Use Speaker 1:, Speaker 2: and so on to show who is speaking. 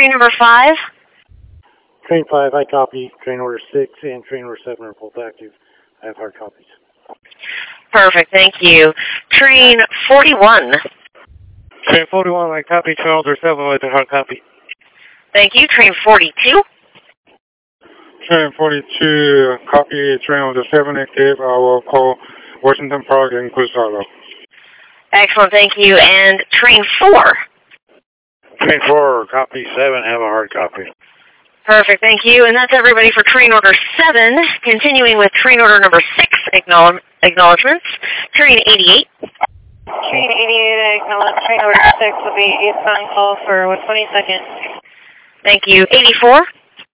Speaker 1: train number 5?
Speaker 2: Train 5, I copy. Train order 6 and train order 7 are both active. I have hard copies.
Speaker 1: Perfect, thank you. Train 41.
Speaker 2: Train 41, I copy. Train order 7 with a hard copy.
Speaker 1: Thank you. Train 42.
Speaker 2: Train 42, copy. Train order 7 active. I will call Washington Park and Cruzado.
Speaker 1: Excellent, thank you. And train 4.
Speaker 2: Train 4, copy. 7, have a hard copy.
Speaker 1: Perfect, thank you. And that's everybody for train order 7. Continuing with train order number 6 acknowledgements. Train 88.
Speaker 3: Train 88, acknowledge train order 6 will be eastbound call for 20 seconds.
Speaker 1: Thank you. 84.